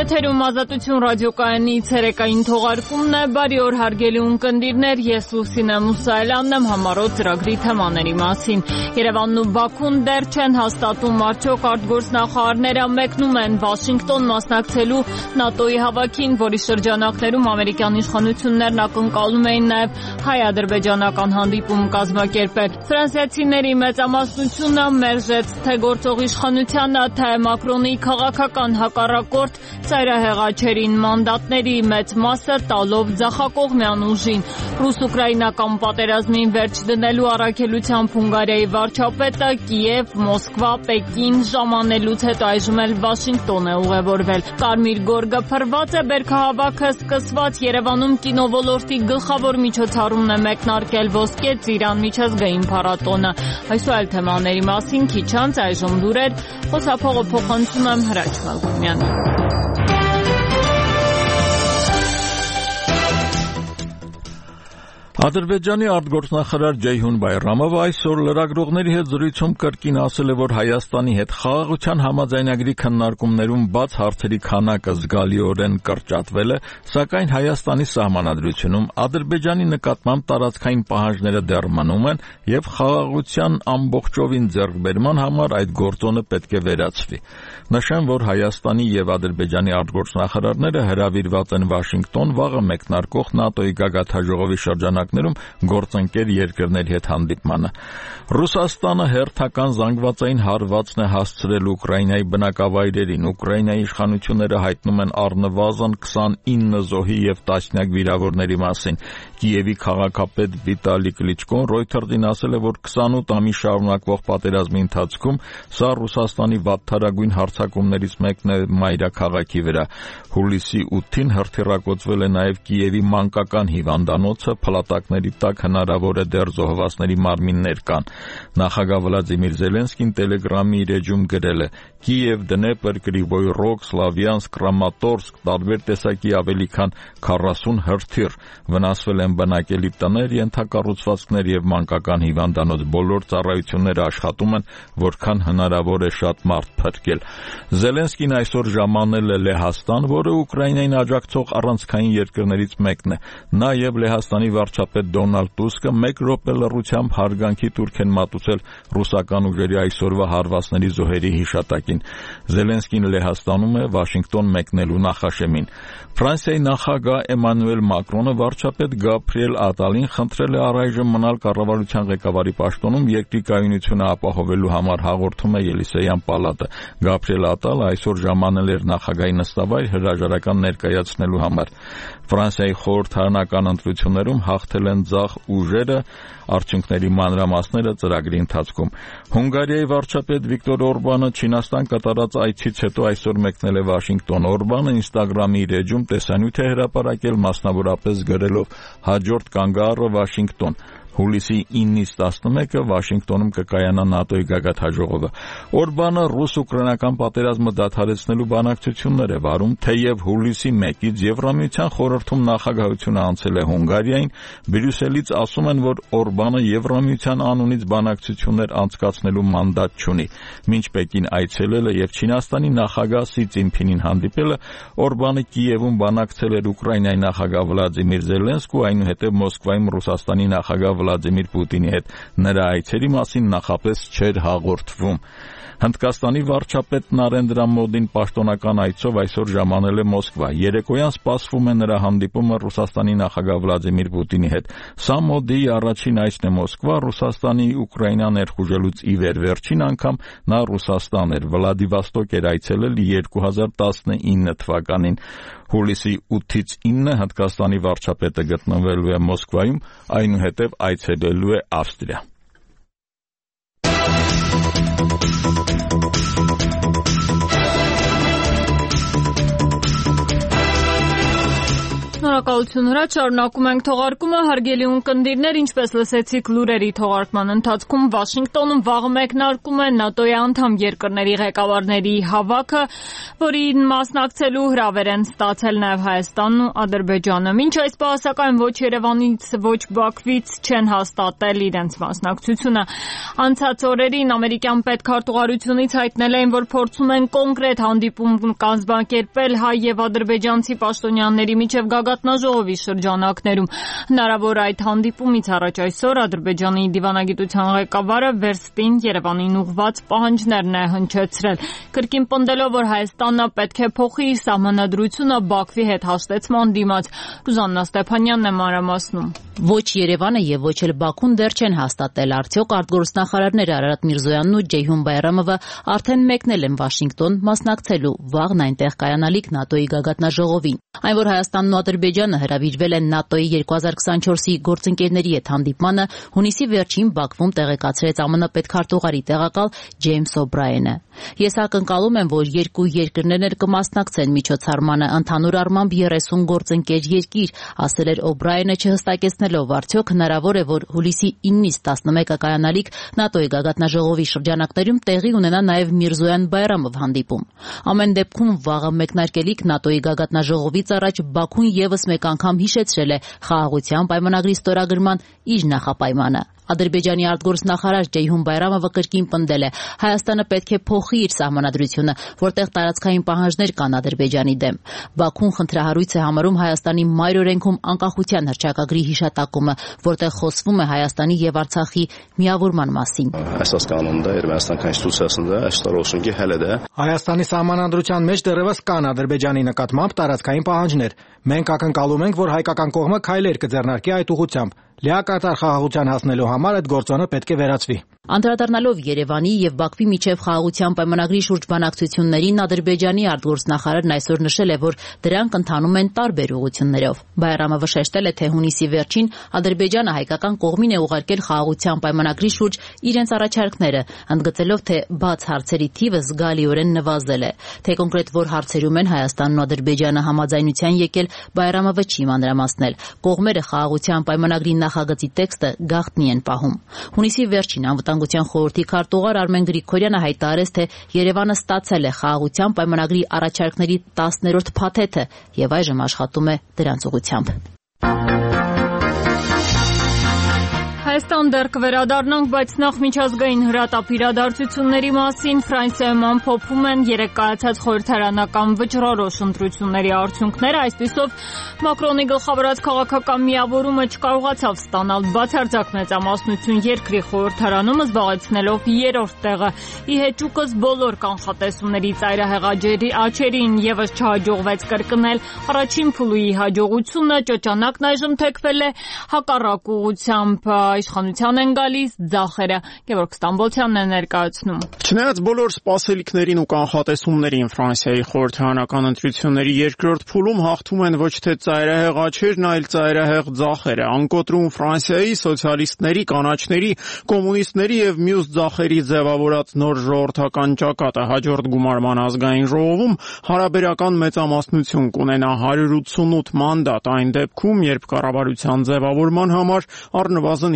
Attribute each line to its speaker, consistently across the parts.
Speaker 1: Եթերում Ազատություն ռադիոկայանի ցերեկային թողարկումն է։ Բարի օր հարգելի ունկնդիրներ, ես Լուսինե Մուսայելյանն եմ համառոտ ծրագրի թեմաների մասին։ Երևանն ու Բաքուն դեռ չեն հաստատում արդյոք արտգործնախարարները մեկնում են Վաշինգտոն մասնակցելու ՆԱՏՕ-ի հավաքին, որի շրջանակներում ամերիկյան իշխանություններն ակնկալում էին նաև հայ-ադրբեջանական հանդիպում կազմակերպել։ Ֆրանսիացիների մեծամասնությունը մերժեց թե գործող իշխանությանը, թե Մակրոնի քաղաքական հակառակորդ ծայրահեղաչերին մանդատների մեծ մասը տալով ձախակողմյան ուժին։ Ռուս-ուկրաինական պատերազմին վերջ դնելու առաքելությամբ Հունգարիայի վարչապետը Կիև, Մոսկվա, Պեկին ժամանելուց հետո այժմ էլ Վաշինգտոն է ուղևորվել։ Կարմիր գորգը փռված է, բերքահավաքը սկսված, Երևանում կինոլորտի գլխավոր միջոցառումն է մեկնարկել Ոսկե ծիրան միջազգային փառատոնը։ Այս ու այլ թեմաների մասին քիչ անց այժմ լուրեր, խոսափողը փոխանցում եմ Հրաչ Մալքումյանին։
Speaker 2: Ադրբեջանի արտգործնախարար Ջեյհուն Բայրամովը այսօր լրագրողների հետ զրույցում կրկին ասել է, որ Հայաստանի հետ խաղաղության համաձայնագրի քննարկումներում բաց հարցերի քանակը զգալիորեն կրճատվել է, սակայն Հայաստանի սահմանադրությունում Ադրբեջանի նկատմամբ տարածքային պահանջները դեռ մնում են եւ խաղաղության ամբողջովին ձեռքբերման համար այդ գործոնը պետք է վերացվի։ Նշեմ, որ Հայաստանի եւ Ադրբեջանի արտգործնախարարները հրավիրված են Վաշինգտոն վաղը մեկնարկող ՆԱՏՕ-ի գագաթնաժողովի շրջանակներում գործընկեր երկրների հետ հանդիպմանը։ Ռուսաստանը հերթական զանգվածային հարվածն է հասցրել Ուկրաինայի բնակավայրերին։ Ուկրաինայի իշխանությունները հայտնում են առնվազն 29 զոհի եւ տասնյակ վիրավորների մասին։ Կիևի քաղաքապետ Վիտալի Կլիչկոն Ռոյթերզին ասել է, որ 28 ամիս շարունակվող պատերազմի ընթացքում սա Ռուսաստանի վատթարագույն հարձակումներից մեկն է մայրաքաղաքի վրա։ Հուլիսի 8-ին հրթիռակոծվել է նաև Կիևի մանկական հիվանդանոցը, փլատակների տակ հնարավոր է դեռ զոհվածների մարմիններ կան։ Նախագահ Վլադիմիր Զելենսկին Տելեգրամի իր էջում գրել է. Կիև, Դնեպր, Կրիվոյ Ռոգ, Սլավյանսկ, Կրամատորսկ, տարբեր տեսակի ավելի քան 40 հրթիռ, վնասվել են բնակելի տներ, ենթակառուցվածքներ եւ մանկական հիվանդանոց։ Բոլոր ծառայությունները աշխատում են, որքան հնարավոր է շատ մարդ փրկել։ Զելենսկին այսօր ժամանել է Լեհաստան, որը Ուկրաինային աջակցող առանցքային երկրներից մեկն է։ Նա եւ Լեհաստանի վարչապետ Դոնալդ Տուսկը 1 րոպե լռությամբ հարգանքի տուրք են մատուցել ռուսական ուժերի այսօրվա հարվածների զոհերի հիշատակին։ Զելենսկին Լեհաստանում է Վաշինգտոն մեկնելու նախաշեմին։ Ֆրանսիայի նախագահ Էմանուել Մակրոնը վարչապետ Գաբրիել Ատալին խնդրել է առայժմ մնալ կառավարության ղեկավարի պաշտոնում երկրի կայունությունը ապահովելու համար, հաղորդում է Ելիսեյան պալատը։ Գաբրիել Ատալը այսօր ժամանել էր նախագահի նստավայր հրաժարական ներկայացնելու համար։ Ֆրանսիայի խորհրդարանական ընտրություններում հաղթել են ձախ ուժերը, արդյունքների մանրամասները ծրագրի ընթացքում։ Հունգարիայի վարչապետ Վիկտոր Օրբանը Չինաստան կատարած այցից հետո այսօր մեկնել է Վաշինգտոն։ Օրբանը Ինստագրամի իր էջում տեսանյութ է հրապարակել, մասնավորապես գրելով. «Հաջորդ կանգառը Վաշինգտոն»։ Հուլիսի 9-ից 11-ը Վաշինգտոնում կկայանա ՆԱՏՕ-ի գագաթնաժողովը։ Օրբանը ռուս-ուկրաինական պատերազմը դադարեցնելու բանակցություններ է վարում, թեև հուլիսի 1-ից Եվրամիության խորհրդում նախագահությունը անցել է Հունգարիային, Բրյուսելից ասում են, որ Օրբանը Եվրամիության անունից բանակցություններ անցկացնելու մանդատ չունի։ Մինչ Պեկին այցելել է եւ Չինաստանի նախագահ Սի Ցզինփինին հանդիպել է, Օրբանը Կիևում բանակցել էր Ուկրաինայի նախագահ Վլադիմիր Զելենսկու, այնուհետև Մոսկվայում Ռուսաստանի նախագահ Վլադիմիր Պուտինի հետ նրա այցերի մասին նախապես չէր հաղորդվում։ Հնդկաստանի վարչապետ Նարենդրա Մոդին պաշտոնական այցով այսօր ժամանել է Մոսկվա։ Երեկոյան սպասվում է նրա հանդիպումը Ռուսաստանի նախագահ Վլադիմիր Պուտինի հետ։ Սա Մոդիի առաջին այցն է Մոսկվա, Ռուսաստանի Ուկրաինա ներխուժելուց ի վեր վերջին անգամ նա Ռուսաստան էր, Վլադիվոստոկ էր այցելել 2019 թվականին։ Հուլիսի 8-ից 9-ը Հնդկաստանի վարչապետը գտնվելու է Մոսկվայում, այնուհետև այցելելու է Ավստրիա։
Speaker 1: Շնորհակալություն Հրաչ, շարունակում ենք թողարկումը, հարգելի ունկնդիրներ, ինչպես լսեցիք լուրերի թողարկման ընթացքում, Վաշինգտոնում վաղը մեկնարկում է ՆԱՏՕ-ի անդամ երկրների ղեկավարների հավաքը, որին մասնակցելու հրավեր են ստացել նաև Հայաստանն ու Ադրբեջանը։ Մինչ այս պահը սակայն ոչ Երևանից, ոչ Բաքվից չեն հաստատել իրենց մասնակցությունը։ Անցած օրերին ամերիկյան պետքարտուղարությունից հայտնել էին, որ փորձում են կոնկրետ հանդիպում կազմակերպել հայ եւ ադրբեջանցի պաշտոնյաների միջև գագաթնաժողովի շրջանակներում։ Հնարավոր այդ հանդիպումից առաջ այսօր Ադրբեջանի դիվանագիտության ղեկավարը վերստին Երևանին ուղղված պահանջներն է հնչեցրել, կրկին պնդելով, որ Հայաստանը պետք է փոխի իր սահմանադրությունը Բաքվի հետ հաշտեցման դիմաց։ Ռուզաննա Ստեփանյանն է մանրամասնում։
Speaker 3: Ոչ Երևանը եւ ոչ էլ Բաքուն դեռ չեն հաստատել արդյոք արտգործնախարարները Արարատ Միրզոյանն ու Ջեյհուն Բայրամովը արդեն մեկնել են Վաշինգտոն մասնակցելու վաղն այնտեղ կայանալիք ՆԱՏՕ-ի գագաթնաժողովին։ Այն, որ Հայաստանն ու Ադրբեջանը հրավիրվել են ՆԱՏՕ-ի 2024-ի գործընկերների հետ հանդիպմանը, հունիսի վերջին Բաքվում տեղեկացրեց ԱՄՆ պետքարտուղարի տեղակալ Ջեյմս Օբրայենը։ Ես ակնկալում եմ, որ երկու երկրներն էլ կմասնակցեն միջոցառմանը, ընդհանուր առմամբ 30 գործընկեր երկիր, ասել էր Օբրայենը, չհստակեցնելով արդյոք հնարավոր է, որ հուլիսի 9-ից 11-ը կայանալիք ՆԱՏՕ-ի գագաթնաժողովի շրջանակներում տեղի ունենա նաև Միրզոյան-Բայրամով հանդիպում։ Ամեն դեպքում վաղը մեկնարկելիք ՆԱՏՕ-ի գագաթնաժողովից առաջ Բաքուն եւս մեկ անգամ հիշեցրել է խաղաղության պայմանագրի ստորագրման իր նախապայմանը։ Ադրբեջանի արտգործնախարար Ջեյհուն Բայրամովը կրկին պնդել է, Հայաստանը պետք է փոխի իր սահմանադրությունը, որտեղ տարածքային պահանջներ կան Ադրբեջանի դեմ։ Բաքուն խնդրահարույց է համարում Հայաստանի մայր օրենքում անկախության հռչակագրի հիշատակումը, որտեղ խոսվում է Հայաստանի եւ Արցախի միավորման մասին։
Speaker 4: Əsas qanunda Ermənistan konstitusiyasında əksər olsun ki, hələ də
Speaker 5: Հայաստանի սահմանադրության մեջ դեռևս կան Ադրբեջանի նկատմամբ տարածքային պահանջներ։ Մենք ակնկալում ենք, որ հայկական կողմը քայլեր կձեռնարկի այդ ուղղությամբ։ Լիակատար խաղաղության հասնելու համար այդ գործոնը պետք է վերացվի։
Speaker 3: Անդրադառնալով Երևանի եւ Բաքվի միջև խաղաղության պայմանագրի շուրջ բանակցություններին, Ադրբեջանի արտգործնախարարն այսօր նշել է, որ դրանք ընթանում են տարբեր ուղղություններով։ Բայրամովը շեշտել է, թե հունիսի վերջին Ադրբեջանը հայկական կողմին է ուղարկել խաղաղության պայմանագրի շուրջ իրենց առաջարկները, ընդգծելով, թե բաց հարցերի թիվը զգալիորեն նվազել է։ Թե կոնկրետ որ հարցերում են Հայաստանն ու Ադրբեջանը համաձայնության եկել, Բայրամովը չի մանրամասնել։ Կողմերը խաղաղության պայմանագրի նախագծի տեքստը գաղտնի են պահում։ Հունիսի վերջին Անվտանգության խորհրդի քարտուղար Արմեն Գրիգորյանը հայտարարեց, թե Երևանը ստացել է խաղաղության պայմանագրի առաջարկների 10-րդ փաթեթը եւ այժմ աշխատում է դրանց ուղղությամբ։
Speaker 1: Հայաստան դեռ կվերադառնանք, բայց նախ միջազգային հրատապ իրադարձությունների մասին Ֆրանսիայում ամփոփում են երեկ կայացած խորհրդարանական վճռորոշ ընտրությունների արդյունքները, այսպիսով Մակրոնի գլխավորած քաղաքական միավորումը չկարողացավ ստանալ բացարձակ մեծամասնություն երկրի խորհրդարանում, զբաղեցնելով 3-րդ տեղը։ Ի հեճուկս բոլոր կանխատեսումների ծայրահեղ աճերին եւս չհաջողվեց կրկնել առաջին փուլի հաջողությունը, ճոճանակն այժմ թեքվել է հակառակ ուղղությամբ։ Իշխանության են գալիս ձախերը։ Գևորգ Ստամբոլցյանն է ներկայացնում։
Speaker 6: Չնայած բոլոր սպասելիքներին ու կանխատեսումներին, Ֆրանսիայի խորհրդարանական ընտրությունների երկրորդ փուլում հաղթում են ոչ թե ծայրահեղ աճերն, այլ ծայրահեղ ձախերը։ Անկոտրում Ֆրանսիայի սոցիալիստների, կանաչների, կոմունիստների եւ մյուս ձախերի ձևավորած նոր ժողովրդական ճակատը հաջորդ գումարման ազգային ժողովում հարաբերական մեծամասնություն կունենա 188 մանդատ այն դեպքում, երբ կառավարության ձևավորման համար առնվազն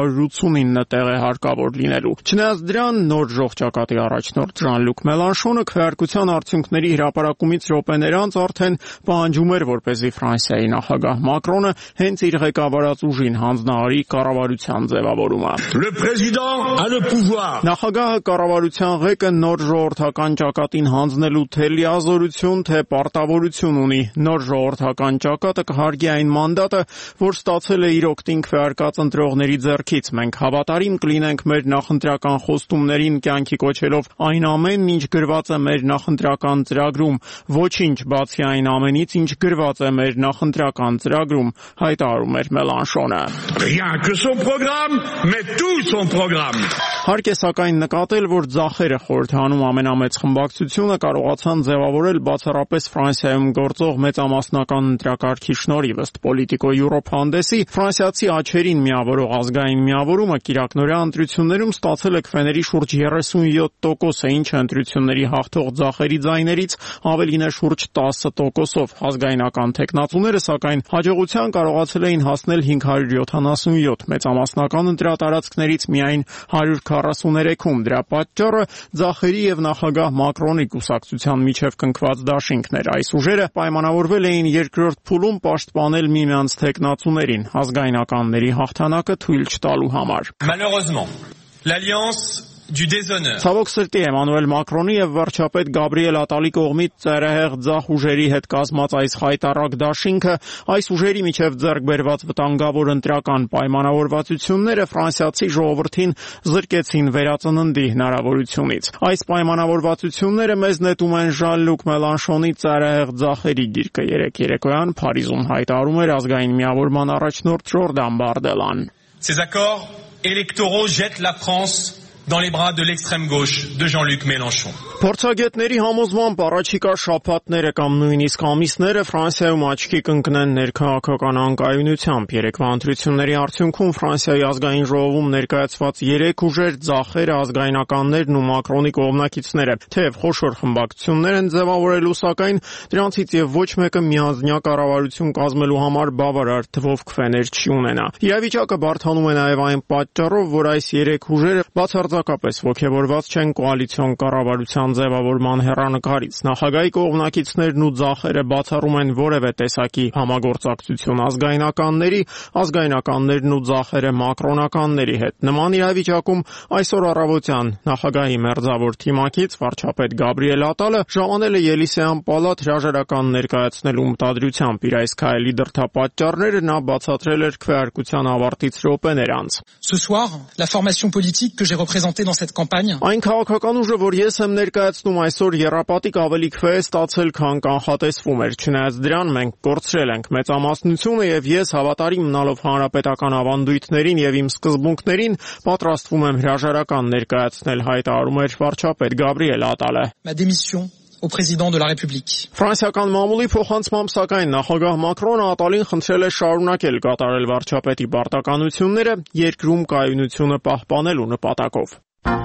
Speaker 6: 289 տեղ է հարկավոր լինելու։ Չնայած դրան, նոր ժողովճակատի առաջնորդ Ժան-Լյուկ Մելանշոնը քվեարկության արդյունքների հրապարակումից րոպեներ անց արդեն պահանջում էր, որպեսզի Ֆրանսիայի նախագահ Մակրոնը հենց իր ղեկավարած ուժին հանձնարարի կառավարության ձևավորումը։
Speaker 7: Le président a le pouvoir.
Speaker 6: Նախագահը կառավարության ղեկը նոր ժողովրդական ճակատին հանձնելու թե լիազորություն, թե պարտավորություն ունի։ Նոր ժողովրդական ճակատը կհարգի այն մանդատը, որ ստացել է իր օգտին քվեարկած ընտրողների ձեռքից։ Մենք հավատարիմ կլինենք մեր նախընտրական խոստումներին, կյանքի կոչելով այն ամենն, ինչ գրված է մեր նախընտրական ծրագրում, ոչինչ բացի այն ամենից, ինչ գրված է մեր նախընտրական ծրագրում, հայտարարում էր Մելանշոնը։
Speaker 7: Rien que son programme, mais tout son programme.
Speaker 6: Հարկ է սակայն նկատել, որ ձախերը խորհրդանում ամենամեծ խմբակցությունը կարողացան ձևավորել բացառապես Ֆրանսիայում գործող մեծամասնական ընտրակարգի շնորհիվ ըստ Politico Europe հանդեսի, ֆրանսիացի աչերին միավորող ազգային միավորումը կիրակնօրյա ընտրություններում ստացել է քվեների շուրջ 37%, ինչը ընտրությունների հաղթող ձախերի ձայներից ավելին է շուրջ 10%-ով։ Ազգայնական թեկնածուները սակայն հաջողության կարողացել էին հասնել 577, մեծամասնական ընտրատարածքներից միայն 143-ում։ Դրա պատճառը ձախերի եւ նախագահ Մակրոնի կուսակցության միջև կնքված դաշինքներ։ Այս ուժերը պայմանավորվել էին երկրորդ փուլում պաշտպանել միմյանց թեկնածուներին ազգայնականների հաղթանակը թույլ չտալու համար։
Speaker 8: Malheureusement, l'alliance du déshonneur.
Speaker 6: Ցավոք սրտի Էմանուել Մակրոնի եւ վարչապետ Գաբրիել Ատալի կողմից ծայրահեղ ձախ ուժերի հետ կազմած այս հայտարարակ դաշինքը այս ուժերի միջև ձեռք բերված վտանգավոր ընտրական պայմանավորվածությունները ֆրանսիացի ժողովրդին զրկեցին վերածննդի հնարավորությունից։ Այս պայմանավորվածությունները մեզ նետում են Ժան-Լուկ Մելանշոնի ծայրահեղ ձախերի գիրկը երեկոյան Փարիզում հայտարարում էր ազգային միավորման առաջնորդ Ժորդան Բարդելան։
Speaker 8: Ces accords électoraux jettent la France dans les bras de l'extrême gauche de Jean-Luc Mélenchon.
Speaker 6: Փորձագետների համոզմամբ առաջիկա շաբաթները կամ նույնիսկ ամիսները Ֆրանսիայում աչքի կընկնեն ներքաղաքական անկայունությամբ։ Երեկվա ընտրությունների արդյունքում Ֆրանսիայի ազգային ժողովում ներկայացված 3 ուժեր՝ ձախերը, ազգայնականներն ու Մակրոնի կողմնակիցները, թեև խոշոր խմբակցություններ են ձևավորելու, սակայն դրանցից եւ ոչ մեկը միանձնյա կառավարություն կազմելու համար բավարար թվով քվեներ չի ունենա։ Իրավիճակը բարդանում է նաեւ այն պատճառով, որ այս 3 ուժերը բացարձակապես ոգևորված չեն կոալիցիոն կառավարության ձևավորման հեռանկարից։ Նախագահի կողմնակիցներն ու ձախերը բացառում են որևէ տեսակի համագործակցություն ազգայնականներն ու ձախերը մակրոնականների հետ։ Նման իրավիճակում այսօր առավոտյան նախագահի մերձավոր թիմակից վարչապետ Գաբրիել Ատալը ժամանել է Ելիսեյան պալատ հրաժարական ներկայացնելու մտադրությամբ։ Իր այս քայլի դրդապատճառները նա բացատրել էր քվեարկության ավարտից րոպեներ անց։
Speaker 9: Ce soir, la formation politique que j'ai représentée dans cette campagne.
Speaker 6: Այն քաղաքական ուժը, որ ես եմ ներկայացնում այսօր երապատիկ ավելի քվե է ստացել, քան կանխատեսվում էր։ Չնայած դրան մենք կորցրել ենք մեծամասնությունը եւ ես հավատարիմ մնալով հանրապետական ավանդույթներին եւ իմ սկզբունքներին պատրաստվում եմ հրաժարական ներկայացնել, հայտարարում էր վարչապետ Գաբրիել Ատալը։
Speaker 9: Ma démission au président de la République.
Speaker 6: Ֆրանսիական մամուլի փոխանցմամբ սակայն նախագահ Մակրոնը Ատալին խնդրել է շարունակել կատարել վարչապետի պարտականությունները երկրում կայունությունը պահպանելու նպատակով։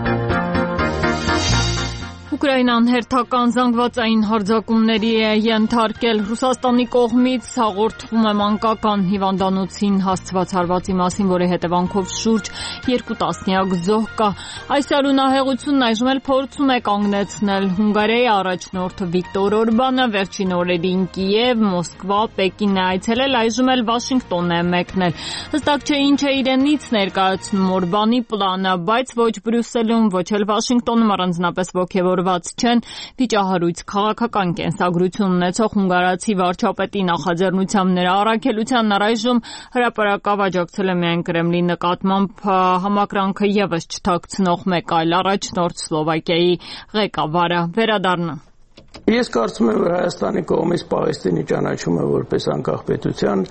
Speaker 1: Ուկրաինան հերթական զանգվածային հարձակումների է ենթարկել։ Ռուսաստանի կողմից հաղորդվում է մանկական հիվանդանոցին հասցված հարվածի մասին, որի հետևանքով շուրջ 2 տասնյակ զոհ կա։ Այս արունահեղությունն այժմ էլ փորձում է կանգնեցնել Հունգարիայի առաջնորդ Վիկտոր Օրբանը, վերջին օրերին Կիև, Մոսկվա, Պեկին է այցելել, այժմ էլ Վաշինգտոն է մեկնել։ Հստակ չէ ինչ է իրենից ներկայացնում Օրբանի պլանը, բայց ոչ Բրյուսելում, ոչ էլ Վաշինգտոնում առանձնապես ոգևորված չեն վիճահարույց քաղաքական կենսագրություն ունեցող հունգարացի վարչապետի նախաձեռնությամբ նրա առաքելությանն առայժմ հրապարակավ աջակցել է միայն Կրեմլի նկատմամբ համակրանքը եւս չթաքցնող մեկ այլ առաջնորդ Սլովակիայի ղեկավարը։ Վերադառնա։
Speaker 10: Ես կարծում եմ, որ Հայաստանի կողմից Պաղեստինի ճանաչումը որպես անկախ պետության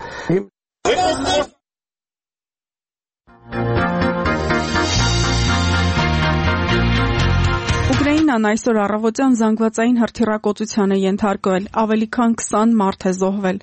Speaker 11: Ուկրաինան այսօր առավոտյան զանգվածային հրթիռակոծության է ենթարկվել, ավելի քան 20 մարդ է զոհվել։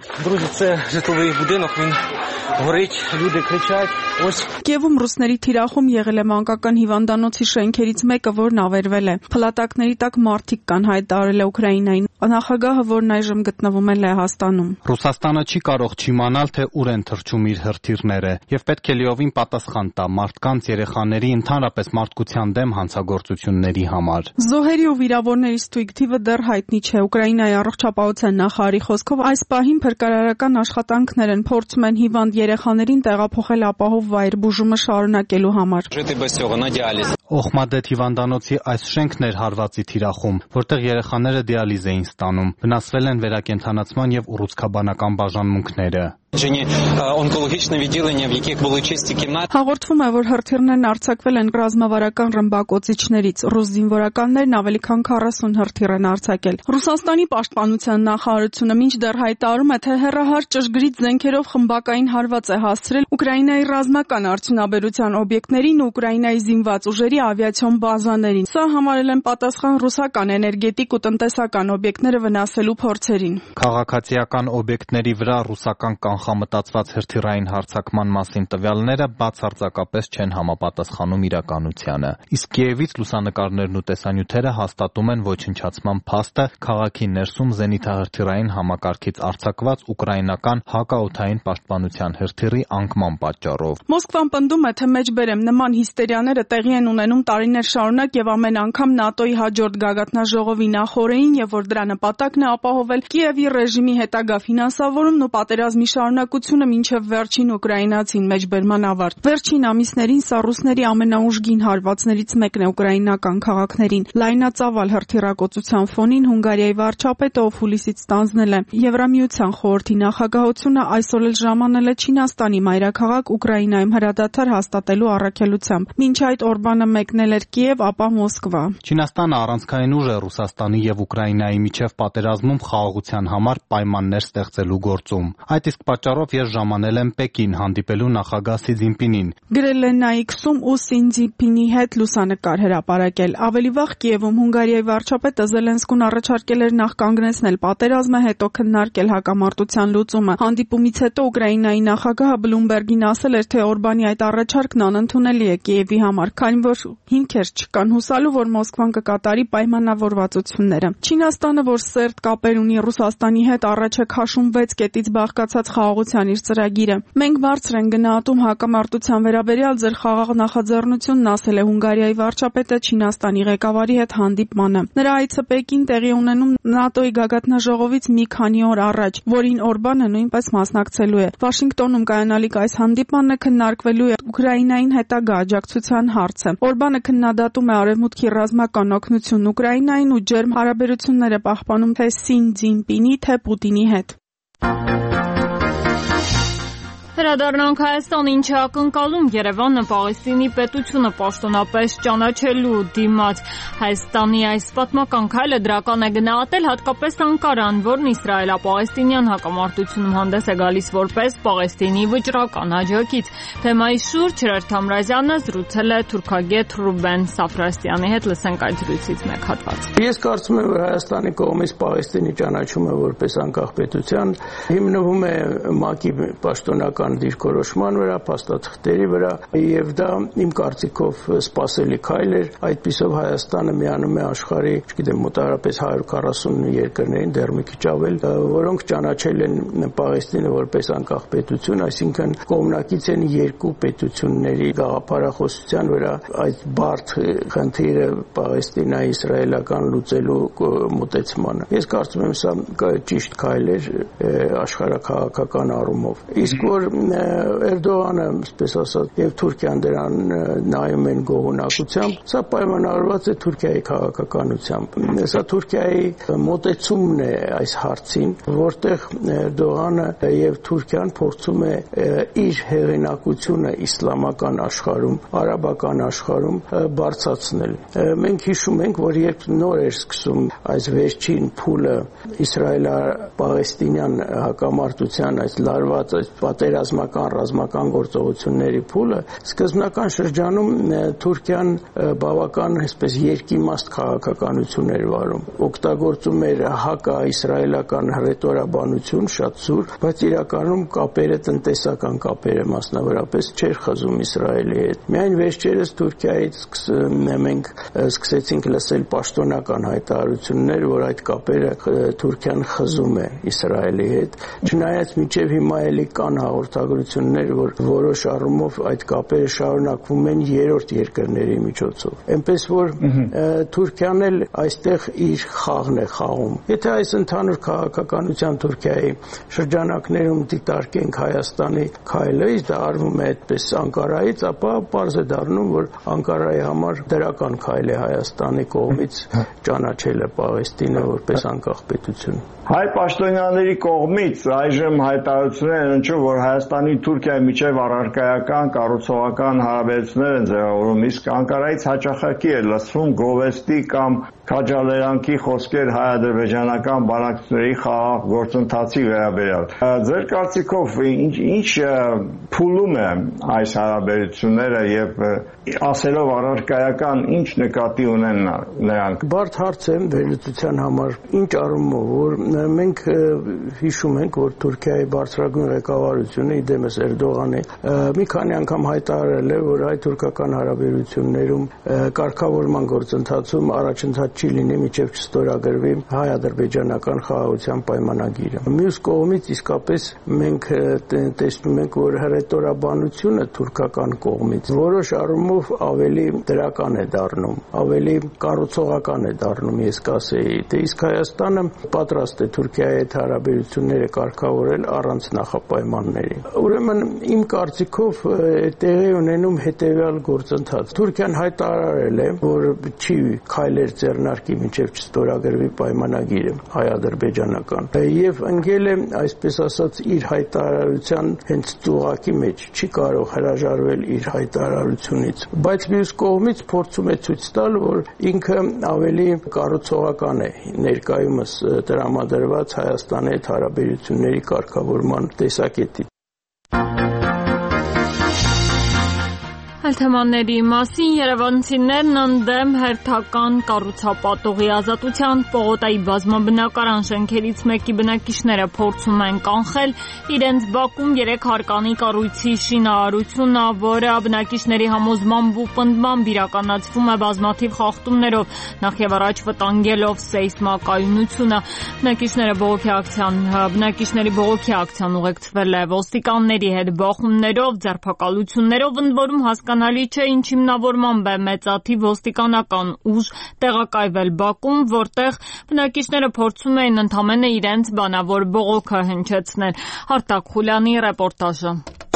Speaker 11: Կիևում ռուսների թիրախում եղել է մանկական հիվանդանոցի շենքերից մեկը, որն ավերվել է։ Փլատակների տակ մարդիկ կան, հայտարարել է Ուկրաինային նախագահը, որն այժմ գտնվում է Լեհաստանում։
Speaker 12: Ռուսաստանը չի կարող չիմանալ, թե ուր են թռչում իր հրթիռները, եւ պետք է լիովին պատասխան տա մարդկանց, երեխաների, ընդհանրապես մարդկության դեմ հանցագործությունների համար։
Speaker 11: Զոհերի ու վիրավորների ստույգ թիվը դեռ հայտնի չէ։ Ուկրաինայի առողջապահության նախարարի խոսքով այս պահին փրկարարական աշխատանքներ են, փորձում են հիվանդ երեխաներին տեղափոխել ապահով վայր բուժումը շարունակելու համար։
Speaker 12: Օխմադեթ հիվանդանոցի այս շենքն էր հարվածի թիրախում, որտեղ երեխաները դիալիզ էին ստանում։ Վնասվել են վերակենդանացման եւ ուռուցքաբանական բաժանմունքները։
Speaker 11: Հաղորդվում է, որ հրթիռներն արձակվել են ռազմավարական ռմբակոծիչներից։ Ռուս զինվորականներն ավելի քան 40 հրթիռ են արձակել։ Ռուսաստանի պաշտպանության նախարարությունը մինչդեռ հայտարարում է, թե հեռահար ճշգրիտ զենքերով խմբակային հարված է հասցրել Ուկրաինայի ռազմական արդյունաբերության օբյեկտներին ու Ուկրաինայի զինված ուժերի Թուրքիայի ավիացիոն բազաներին։ Սա համարել են պատասխան ռուսական էներգետիկ ու տնտեսական օբյեկտները վնասելու փորձերին։
Speaker 12: Քաղաքացիական օբյեկտների վրա ռուսական կանխամտածված հրթիռային հարձակման մասին տվյալները բացարձակապես չեն համապատասխանում իրականությանը։ Իսկ Կիևից լուսանկարներն ու տեսանյութերը հաստատում են ոչնչացման փաստը քաղաքի ներսում զենիթահրթիռային համակարգից արձակված ուկրաինական հակաօդային պաշտպանության հրթիռի անկման պատճառով։
Speaker 11: Մոսկվան պնդում է, թե մեջբերեմ նման հիստերիաները տեղի են ունենում տարիներ շարունակ եւ ամեն անգամ ՆԱՏՕ-ի հաջորդ գագաթնաժողովի նախօրեին, եւ որ դրա նպատակն է ապահովել Կիևի ռեժիմի հետագա ֆինանսավորումն ու պատերազմի շարունակությունը մինչեւ վերջին ուկրաինացին մեջբերման ավարտ։ Վերջին ամիսներին սա ռուսների ամենաուժգին հարվածներից մեկն է ուկրաինական քաղաքներին։ Լայնածավալ հրթիռակոծության ֆոնին Հունգարիայի վարչապետը, ով հուլիսից ստանձնել է Եվրամիության խորհրդի նախագահությունը, այսօր էլ ժամանել է Չինաստանի մայրաքաղաք Ուկրաինայում հրադադար հաստատելու առաքելությամբ։ Մինչ այդ Օրբանը մեկնել էր Կիև, ապա Մոսկվա։
Speaker 12: Չինաստանը առանցքային ուժ է Ռուսաստանի եւ Ուկրաինայի միջև պատերազմում խաղաղության համար պայմաններ ստեղծելու գործում։ Այդ իսկ պատճառով ես ժամանել եմ Պեկին հանդիպելու նախագահ Սի Ցզինպինին։
Speaker 11: Գրել է նա X-ում ու Սի Ցզինպինի հետ լուսանկար հրապարակել։ Ավելի վաղ Կիևում Հունգարիայի վարչապետը Զելենսկուն առաջարկել էր նախ կանգնեցնել պատերազմը, հետո քննարկել հակամարտության լուծումը։ Հանդիպումից հետո Ուկրաինայի նախագահը Բլումբերգին ասել էր, թե Օրբանի այդ առաջարկն անընդունելի է Կիևի համար, քանի որ հիմքեր չկան հուսալու, որ Մոսկվան կկատարի պայմանավորվածությունները։ Չինաստանը, որ սերտ կապեր ունի Ռուսաստանի հետ, առաջ է քաշում 6 կետից բաղկացած խաղաղության իր ծրագիրը։ Մենք բարձր են գնահատում հակամարտության վերաբերյալ ձեր խաղաղ նախաձեռնությունն, ասել է Հունգարիայի վարչապետը Չինաստանի ղեկավարի հետ հանդիպմանը։ Նրա այցը Պեկին տեղի ունենում ՆԱՏՕ-ի գագաթնաժողովից մի քանի օր առաջ, որին Օրբանը նույնպես մասնակցելու է։ Վաշինգտոնում կայանալիք այս հանդիպմանը քննարկվելու է Ուկրաինային հետագա աջակցության հարցը։ Օրբանը քննադատում է Արևմուտքի ռազմական օգնությունն Ուկրաինային ու ջերմ հարաբերություններ է պահպանում թե Սի Ցզինպինի, թե Պուտինի հետ։
Speaker 1: Վերադառնանք Հայաստան, ինչը ակնկալում Երևանը Պաղեստինի պետությունը պաշտոնապես ճանաչելու դիմաց։ Հայաստանի այս պատմական քայլը դրական է գնահատել հատկապես Անկարան, որն իսրայելա-պաղեստինյան հակամարտությունում հանդես է գալիս որպես Պաղեստինի վճռական աջակից։ Թեմայի շուրջ Հրեր Թամրազյանը զրուցել է թուրքագետ Ռուբեն Սաֆրաստյանի հետ, լսենք այդ զրույցից մեկ հատված։
Speaker 10: Ես կարծում եմ, որ Հայաստանի կողմից Պաղեստինի ճանաչումը որպես անկախ պետության հիմնվում է ՄԱԿ-ի պաշտոնական դիրքորոշման վրա, փաստաթղթերի վրա, եւ դա իմ կարծիքով սպասելի քայլ էր։ Այդպիսով Հայաստանը միանում է աշխարհի, չգիտեմ, մոտավորապես 140 երկրներին, դեռ մի քիչ ավել, որոնք ճանաչել են Պաղեստինը որպես անկախ պետություն, այսինքն կողմնակից են երկու պետությունների գաղափարախոսության վրա այդ բարդ խնդիրը պաղեստինա-իսրայելական լուծելու մոտեցմանը։ Ես կարծում եմ, սա ճիշտ քայլ էր աշխարհաքաղաքական առումով։ Իսկ որ Էրդողանը, այսպես ասած, եւ Թուրքիան դրան նայում են գոհունակությամբ, սա պայմանավորված է Թուրքիայի քաղաքականությամբ։ Սա Թուրքիայի մոտեցումն է այս հարցին, որտեղ Էրդողանը եւ Թուրքիան փորձում է իր հեղինակությունը իսլամական աշխարհում, արաբական աշխարհում բարձրացնել։ Մենք հիշում ենք, որ երբ նոր էր սկսում այս վերջին փուլը իսրայելա-պաղեստինյան հակամարտության այս լարված ռազմական գործողությունների փուլը, սկզբնական շրջանում Թուրքիան բավական այսպես երկիմաստ քաղաքականություն էր վարում, օգտագործում էր հակաիսրայելական հռետորաբանություն շատ զուր, բայց իրականում կապերը, տնտեսական կապերը մասնավորապես չէր խզում Իսրայելի հետ։ Միայն վերջերս Թուրքիայից մենք սկսեցինք լսել պաշտոնական հայտարարություններ, որ այդ կապերը Թուրքիան խզում է Իսրայելի հետ, չնայած մինչև հիմա էլի կան հաղորդագրություններ, որ որոշ առումով այդ կապերը շարունակվում են երրորդ երկրների միջոցով։ Էնպես որ Թուրքիան էլ այստեղ իր խաղն է խաղում։ Եթե այս ընդհանուր քաղաքականության Թուրքիայի շրջանակներում դիտարկենք Հայաստանի քայլը, դա արվում է այդպես Անկարայից, ապա պարզ է դառնում, որ Անկարայի համար դրական քայլ է Հայաստանի կողմից ճանաչելը Պաղեստինը որպես անկախ պետություն։
Speaker 13: Հայ պաշտոնյաների կողմից այժմ հայտարարություններ են հնչում, որ Հայաստանի Թուրքիայի միջև առարկայական կառուցողական հարաբերություններ են ձևավորում, իսկ Անկարայից հաճախակի է լսվում գովեստի կամ քաջալերանքի խոսքեր հայ-ադրբեջանական բանակցությունների խաղաղ գործընթացի վերաբերյալ։ Ձեր կարծիքով ինչ փուլում է այս հարաբերությունները եւ ասելով առարկայական ինչ նկատի ունեն նրանք։
Speaker 10: Բարդ հարց է վերլուծության համար։ Ինչ առումով որ մենք հիշում ենք, որ Թուրքիայի բարձրագույն ղեկավարությունը իդեմս Էրդողանի մի քանի անգամ հայտարարել է, որ հայ-թուրքական հարաբերություններում կարգավորման գործընթացում առաջընթաց չի լինի, մինչև չստորագրվի հայ-ադրբեջանական խաղաղության պայմանագիրը։ Մյուս կողմից իսկապես մենք տեսնում ենք, որ հռետորաբանությունը թուրքական կողմից որոշ առումով ավելի դրական է դառնում, ավելի կառուցողական է դառնում, ես կասեի։ Իսկ Հայաստանը պատրաստ է Թուրքիայի հետ հարաբերությունները կարգավորել առանց նախապայմանների։ Ուրեմն իմ կարծիքով տեղի ունենում հետևյալ գործընթաց։ Թուրքիան հայտարարել է, որ չի քայլեր ձեռնարկի մինչև չստորագրվի պայմանագիրը հայ-ադրբեջանական եւ ընկել է, այսպես ասած, իր հայտարարության հենց ծուղակի մեջ, չի կարող հրաժարվել իր հայտարարությունից, բայց մյուս կողմից փորձում է ցույց տալ, որ ինքը ավելի կառուցողական է ներկայումս տրամադրված Հայաստանի հետ հարաբերությունների կարգավորման տեսակետից։
Speaker 1: Թեմաների մասին երևանցիներն ընդդեմ հերթական կառուցապատողի ազատության պողոտայի բազմաբնակարան շենքերից մեկի բնակիչները փորձում են կանխել իրենց Բաքում 3 հարկանի կառույցի շինարարությունը, որը բնակիչների համոզմամբ ու պնդմամբ իրականացվում է բազմաթիվ խախտումներով, նախ եւ առաջ վտանգելով սեյսմակայունությունը։ Բնակիչների բողոքի ակցիան ուղեկցվել է ոստիկանների հետ բախումներով, ձերբակալություններով, ընդ որում հասկանալի չէ ինչ հիմնավորմամբ է մեծաթիվ ոստիկանական ուժ տեղակայվել Բաքում, որտեղ բնակիչները փորձում էին ընդամենը իրենց բանավոր բողոքը հնչեցնել։ Արտակ Խուլյանի ռեպորտաժը։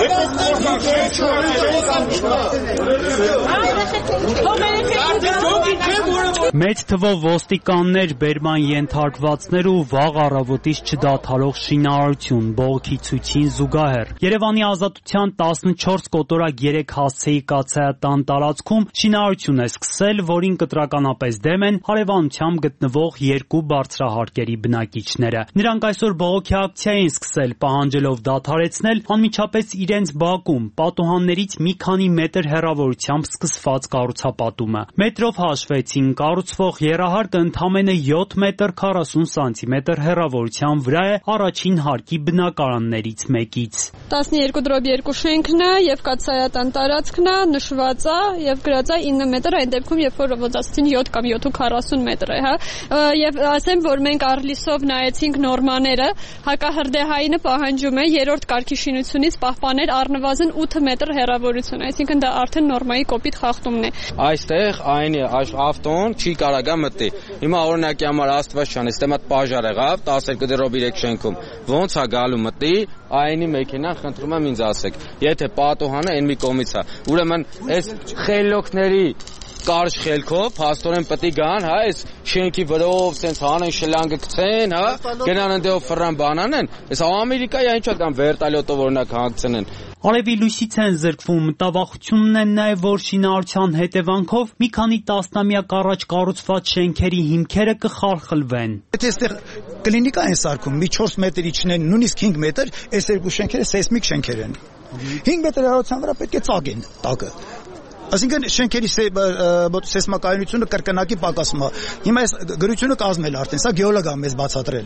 Speaker 14: Մեծ թվով ոստիկաններ, բերման ենթարկվածներ ու վաղ առավոտից չդադարող շինարարություն բողոքի ցույցին զուգահեռ։ Երևանի Ազատության 14 կոտորակ 3 հասցեի կաթսայատան տարածքում շինարարություն է սկսել, որին կտրականապես դեմ են հարևանությամբ գտնվող 2 բարձրահարկերի բնակիչները։ Նրանք այսօր բողոքի ակցիա են սկսել, պահանջելով դադարեցնել անմիջապես իրենց Բաքում պատուհաններից մի քանի մետր հեռավորությամբ սկսված կառուցապատումը։ Մետրով հաշվեցին, կառուցվող եռահարկը ընդամենը 7 մետր 40 սանտիմետր հեռավորության վրա է առաջին հարկի բնակարաններից մեկից։
Speaker 11: 12/2 շենքն է եւ կաթսայատան տարածքն է, նշված է եւ գրած է 9 մետր, այն դեպքում երբ որ ոնցածին 7 կամ 7.40 մետր է, հա։ Եվ ասեմ, որ մենք առլիսով նայեցինք նորմաները, հակահրդեհայինը պահանջում է 3-րդ կարգի շինությունից պահպանել առնվազն 8 մետր հեռավորություն, այսինքն դա արդեն նորմայի կոպիտ խախտումն է։
Speaker 15: Այստեղ այն ավտոն չի կարագա մտի։ Հիմա օրինակի համար Աստված չան, այստեղ մոտ պաժար եղավ 12/3 շենքում։ Ոնց է գալու մտի, այնի մեքենան խնդրում եմ ինձ ասեք։ Եթե պատուհանը այն մի կողմից է, ուրեմն այս խելոքների կարճ խելքով փաստորեն պետք է գան, հա, այս շենքի վրով սենց հանեն շլանգը գցեն, հա, գնան ընդեով ֆրան բանանեն, այս Ամերիկայի այնչա կամ վերտալյոտով օրինակ հանգցնեն։
Speaker 14: Արևի լույսից են զրկվում, մտավախությունն են նաև, որ շինարարության հետևանքով մի քանի տասնամյակ առաջ կառուցված շենքերի հիմքերը կխարխլվեն։
Speaker 16: Եթե այստեղ կլինիկա են սարքում, մի 4 մետր իջնեն, նույնիսկ 5 մետր, այս երկու շենքերը սեյսմիկ շենքեր են։ 5 մետր հեռավորության վրա պետք է ծագեն տակը։ Այսինքն շենքերի սեյսմակայունությունը կրկնակի պակասում է։ Հիմա այս գրությունը կազմել արդեն, սա գեոլոգ է մեզ բացատրել։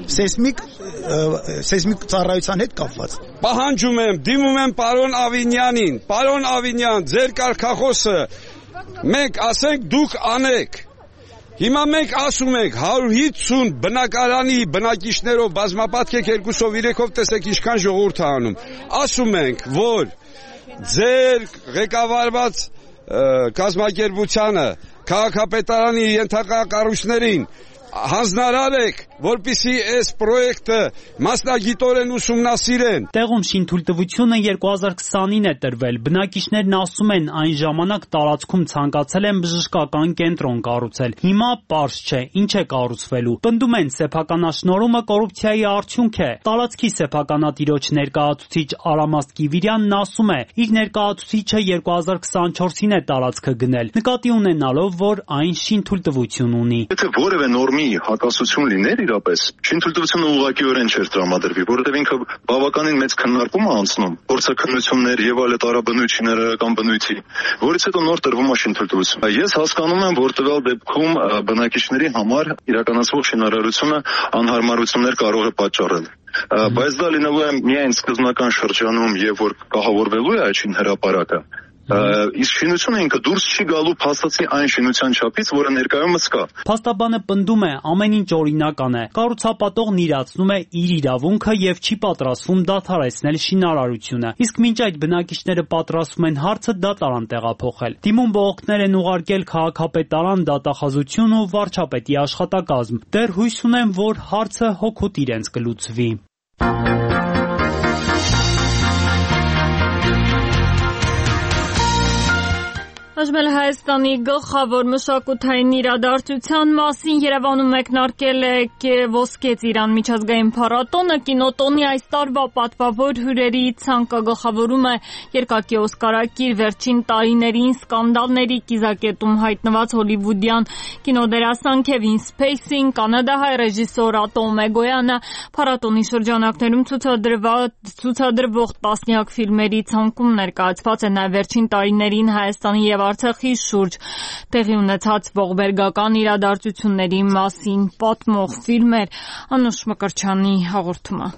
Speaker 16: Սեյսմիկ ծառայության հետ կապված։
Speaker 7: Պահանջում եմ, դիմում եմ պարոն Ավինյանին, պարոն Ավինյան, ձեր կարգախոսը մենք ասենք դուք անեք։ Հիմա մենք ասում ենք 150 բնակարանի բնակիչներով բազմապատկեք 2-3-ով տեսեք ինչքան ժողովուրդ է անում։ Ասում ենք, որ ձեր ղեկավարված կազմակերպությանը, քաղաքապետարանի ենթակա կառույցներին հանձնարար եք, որպեսզի այս պրոյեկտը մասնագիտորեն ուսումնասիրեն։
Speaker 14: Տեղում շինթույլտվությունը 2020-ին է տրվել։ Բնակիչներն ասում են, այն ժամանակ տարածքում ցանկացել են բժշկական կենտրոն կառուցել։ Հիմա պարզ չէ, ինչ է կառուցվելու։ Պնդում են, սեփականաշնորհումը կոռուպցիայի արդյունք է։ Տարածքի սեփականատիրոջ ներկայացուցիչ Արամաստ Կիվիրյանն ասում է, իր ներկայացուցիչը 2024-ին է տարածքը գնել, նկատի ունենալով, որ այն շինթույլտվություն ունի։
Speaker 17: Եթե որևէ նորմի հակասություն լիներ իրապես, շինթույլտվությունը ուղղակիորեն չէր տրամադրվի, որովհետև ինքը բավականին մեծ քննարկում է անցնում, փորձաքննություններ եւ այլ տարաբնույթ շինարարական բնույթի, որից հետո նոր տրվում է շինթույլտվություն։ Ես հասկանում եմ, որ տվյալ դեպքում բնակիչների համար իրականացվող շինարարությունը անհարմարություններ կարող է պատճառել։ Բայց դա լինելու է միայն սկզբնական շրջանում եւ որ կահավորվելու է այդ շինհրապարակը։ Իսկ շինությունը ինքը դուրս չի գալու փաստացի այն շինության չափից, որը ներկայումս կա։
Speaker 14: Փաստաբանը պնդում է, ամեն ինչ օրինական է։ Կառուցապատողն իրացնում է իր իրավունքը եւ չի պատրաստվում դադարեցնել շինարարությունը։ Իսկ մինչ այդ բնակիչները պատրաստվում են հարցը դատարան տեղափոխել։ Դիմում բողոքներ են ուղարկել քաղաքապետարան, դատախազություն ու վարչապետի աշխատակազմ։ Դեռ հույս ունեն, որ հարցը հօգուտ իրենց կլուծվի։
Speaker 1: Հաշմել Հայաստանի գլխավոր մշակութային իրադարձության մասին Երևանում մեկնարկել է Ոսկե ծիրան միջազգային փառատոնը, կինոտոնի այս տարվա պատվավոր հյուրերի ցանկը գլխավորում է երկակի օսկարակիր վերջին տարիներին սկանդալների կիզակետում հայտնված հոլիվուդյան կինոդերասան Քևին Սփեյսին, կանադահայ ռեժիսոր Ատոմ Էգոյանը, փառատոնի շրջանակներում ցուցադրվող տասնյակ ֆիլմերի ցանկում ներկայացված է նաև վերջին տարիներին Հայաստանի եւ Արցախի շուրջ տեղի ունեցած ողբերգական իրադարձությունների մասին պատմող ֆիլմեր։ Անուշ Մկրտչյանի հաղորդումը։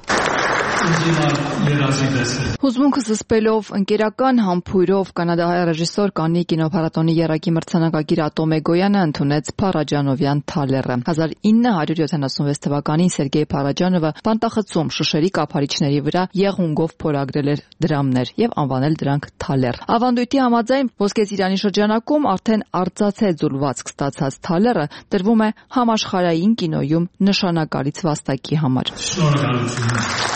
Speaker 18: Հուզմունքս զսպելով ընկերական համբույրով կանադահայ ռեժիսոր Կաննի կինոփառատոնի եռակի մրցանակակիր Ատոմ Էգոյանը ընդունեց Փարաջանովյան թալերը։ 1976 թվականին Սերգեյ Փարաջանովը Պանտախցում Շուշերի կափարիչների վրա եղունգով փորագրել էր դրամներ եւ անվանել դրանք թալեր։ Ավանդույթի համաձայն Ոսկե ծիրանի շրջանակում արդեն արծաթե ձուլվածք ստացած թալերը տրվում է համաշխարհային կինոյում նշանակալից վաստակի համար։ Շնորհակալություն։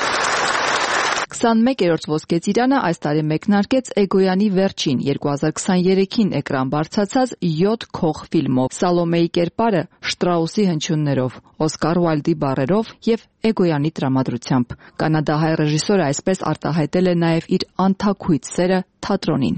Speaker 18: 21-րդ Ոսկե ծիրանը այս տարի մեկնարկեց Էգոյանի վերջին 2023-ին էկրան բարձրացած 7 քող ֆիլմով՝ Սալոմեի կերպարը Շտրաուսի հնչյուններով, Օսկար Ուայլդի բառերով եւ Էգոյանի տրամադրությամբ։ Կանադահայ ռեժիսորը այսպես արտահայտել է նաև իր անթաքույց սերը թատրոնին։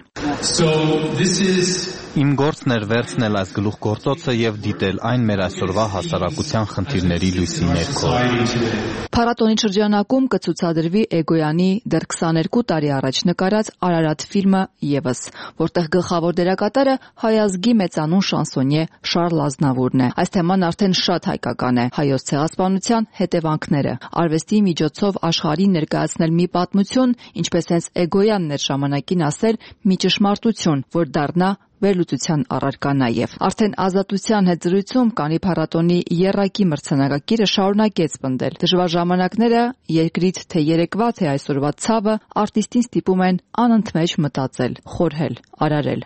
Speaker 12: Իմ գործն էր վերցնել այս գլուխգործոցը եւ դիտել այն մեր այսօրվա հասարակության խնդիրների լույսի ներքո։
Speaker 18: Փառատոնի շրջանակում կցուցադրվի Էգոյանի դեռ 22 տարի առաջ նկարած Արարատ ֆիլմը եւս, որտեղ գլխավոր դերակատարը հայազգի մեծանուն շանսոնյե Շարլ Ազնավուրն է։ Այս թեման արդեն շատ հայկական է։ Հայոց ցեղասպանության հետևանքները, արվեստի միջոցով աշխարհին ներկայացնել մի պատմություն, ինչպես հենց Էգոյանն էր ժամանակին ասել, մի ճշմարտություն, որ դառնա վերլուծության առարկա նաև։ Արդեն ազատության հետ զրույցում Կաննի փառատոնի եռակի մրցանակակիրը շարունակեց պնդել. դժվար ժամանակները երկրից թե երեկվա թե այսօրվա ցավը արտիստին ստիպում են անընդմեջ մտածել, խորհել, արարել։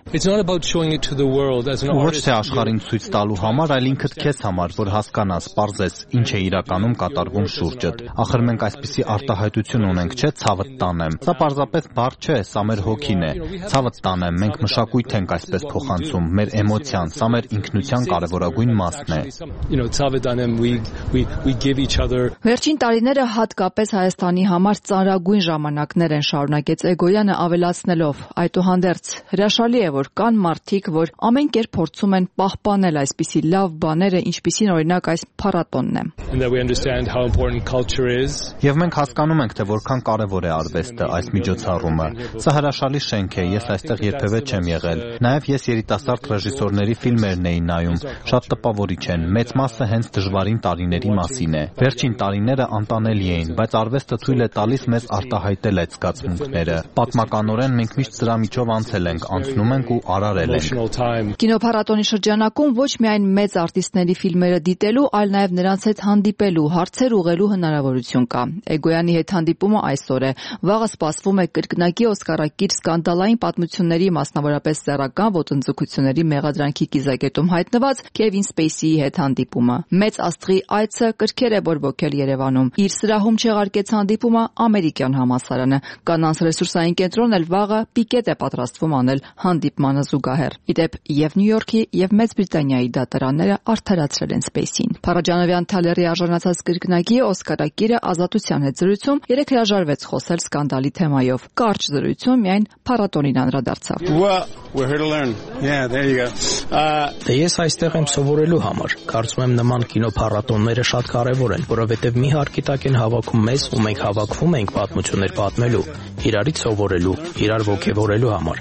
Speaker 12: Ոչ թե աշխարհին ցույց տալու համար, այլ ինքդ քեզ համար, որ հասկանաս, պարզես, ինչ է իրականում կատարվում շուրջդ։ Ախր մենք այսպիսի արտահայտություն ունենք, չէ՞, ցավդ տանեմ։ Սա պարզապես բառ չէ, սա մեր հոգին է։ Ցավդ տանեմ, մենք մշակույթ ենք այսպես փոխանցում, մեր էմոցիան, սա մեր ինքնության կարևորագույն մասն է։
Speaker 18: Վերջին տարիները հատկապես Հայաստանի համար ծանրագույն ժամանակներ են, շարունակեց Էգոյանը ավելացնելով. այդուհանդերձ հրաշալի է, որ կան մարդիկ, որ ամեն կերպ փորձում են պահպանել այսպիսի լավ բաները, ինչպիսին օրինակ այս փառատոնն է։
Speaker 12: Եվ մենք հասկանում ենք, թե որքան կարևոր է արվեստը, այս միջոցառումը։ Սա հրաշալի շենք է, ես այստեղ երբևէ չեմ եղել։ Նաև ես երիտասարդ ռեժիսորների ֆիլմերն էի նայում, շատ տպավորիչ են, մեծ մասը հենց դժվարին տարիների մասին է։ Վերջին տարիները անտանելի էին, բայց արվեստը թույլ է տալիս մեզ արտահայտել այդ զգացմունքները։ Պատմականորեն մենք միշտ դրա միջով անցել ենք, անցնում ենք ու արարել ենք։
Speaker 18: Կինոփառատոնի շրջանակում ոչ միայն մեծ արտիստների ֆիլմերը դիտելու, այլ նաև նրանց հետ հանդիպելու, հարցեր ուղղելու հնարավորություն կա։ Էգոյանի հետ հանդիպումը այսօր է։ Վաղը սպասվում է կրկնակի օսկարակիր սկանդալային պատմությունների, մասնավորապես սեռական ոտնձգությունների մեղադրանքի կիզակետում հայտնված Քևին Սպեյսիի հետ հանդիպումը։ Մեծ աստղի այցը կրքեր է բորբոքել Երևանում։ Իր սրահում չեղարկեց հանդիպումը ամերիկյան համալսարանը։ Կանանց ռեսուրսային կենտրոնն էլ վաղը պիկետ է պատրաստվում անել հանդիպմանը զուգահեռ։ Իդեպ եւ Նյու Յորքի եւ Մեծ Բրիտանիայի դատարանները արդարացրել են Սպեյսին։ Փարաջանովյան Թալերի արժանացած կրկնակի Օսկարակիրը Ազատության հետ զրույցում երեք հրաժարվեց խոսել սկանդալի թեմայով։ Կարճ զրույցում միայն փառատոնին անդրադարձավ։
Speaker 19: Ես այստեղ եմ սովորելու համար։ Կարծում եմ նման կինոփառատոնները շատ կարևոր են, որովհետև մի հարկի տակ են հավաքում մեզ ու մենք հավաքվում ենք պատմություններ պատմելու, իրարից սովորելու, իրար ոգևորելու համար։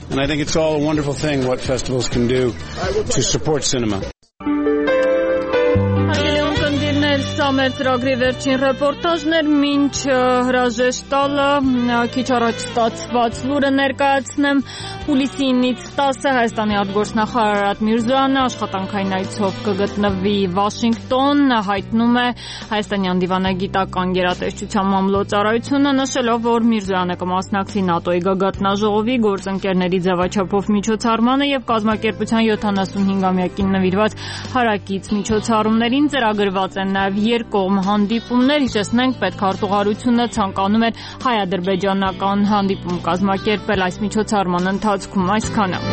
Speaker 1: Սա մեր ծրագրի վերջին ռեպորտաժն էր, մինչ հրաժեշտ տալը քիչ առաջ ստացված լուրը ներկայացնեմ։ Հուլիսի 9-ից 10-ը Հայաստանի արտգործնախարար Արարատ Միրզոյանը աշխատանքային այցով կգտնվի Վաշինգտոն, հայտնում է Հայաստանյան դիվանագիտական գերատեսչության մամլոյցարայությունը, նշելով, որ Միրզոյանը կմասնակցի ՆԱՏՕ-ի գագաթնաժողովի գործընկերների ձևաչափով միջոցառմանը եւ կազմակերպության 75-ամյակին նվիրված հարակից միջոցառումներին ծրագրված են նաեւ երկկողմ հանդիպումներ։ Հիշեցնենք, պետքարտուղարությունը ցանկանում էր հայ-ադրբեջանական հանդիպում կազմակերպել այս միջոցառման ընթացքում այսքանը։